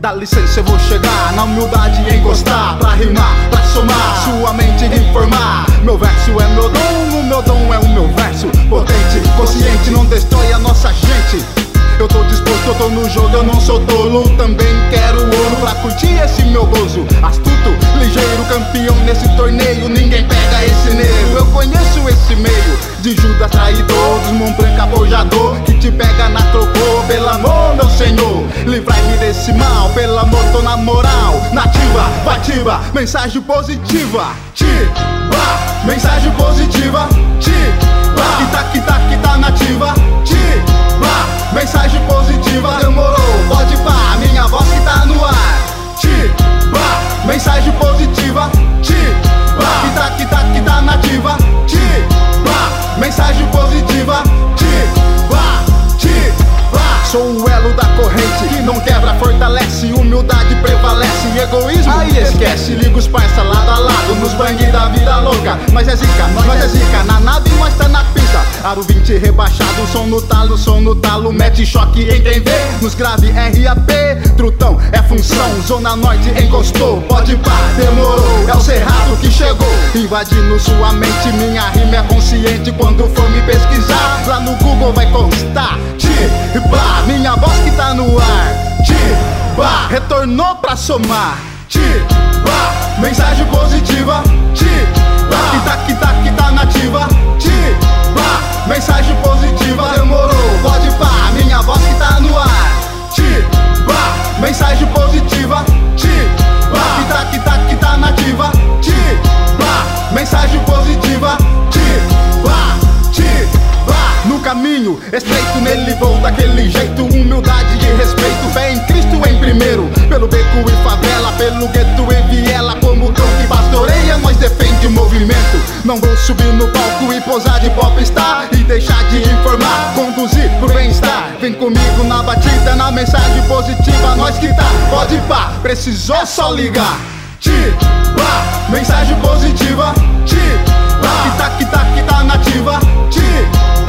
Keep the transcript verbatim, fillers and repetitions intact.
dá licença, eu vou chegar na humildade e encostar, pra rimar, pra somar, sua mente informar. Meu verso é meu dom, o meu dom é o meu verso. Potente, consciente, não destrói a nossa gente. Eu tô disposto, eu tô no jogo, eu não sou tolo. Também quero ouro pra curtir esse meu gozo. Astuto, ligeiro, campeão nesse torneio. Ninguém pega esse negro, eu conheço esse meio. De Judas traidor, dos mão branca forjador, que te pega na trocô. Pelo amor, meu senhor, livrai-me desse mal. Pelo amor, tô na moral. Nativa, vativa, mensagem positiva. Tiba, mensagem positiva. Tiba, que tá, que tá, que tá nativa. Tiba, mensagem positiva, demorou, pode pá, minha voz que tá no ar. Tiba, mensagem positiva. Tiba, que tá, que tá, que tá nativa. Tiba, mensagem positiva. Tiba, tiba. Sou o elo da corrente que não quebra, fortalece. Humildade prevalece, egoísmo aí esquece. Liga os parça lado a lado, nos bang da vida louca. Nós é zica, nós é zica, na nave nós tá na pista. Aro vinte rebaixado, som no talo, som no talo. Mete choque em quem vê, nos grave R A P. Trutão é função, zona norte encostou. Pode pá, demorou, é o cerrado que chegou. Invadindo sua mente, minha rima é consciente. Quando for me pesquisar, lá no Google vai constar. Tiba, minha voz que tá no ar. Tiba, retornou pra somar. Tiba, mensagem positiva. Tiba, que tá, que tá, que tá nativa. Tiba, mensagem positiva, demorou, pode pá, minha voz que tá no ar. Tiba, mensagem positiva. Tiba, que tá, que tá, que tá nativa. Tiba, mensagem positiva. Tiba, tiba. No caminho estreito, nele vou daquele jeito. Humildade e respeito, fé em Cristo em primeiro. Pelo beco e favela, pelo gueto e viela. Como cão que pastoreia, nós defende o movimento. Não vou subir no palco e posar de popstar e deixar de informar, conduzir pro bem-estar. Vem comigo na batida, na mensagem positiva. Nós que tá, pode pá, precisou só ligar. Tiba, mensagem positiva. Tiba, que tá, que tá, que tá nativa. Tiba,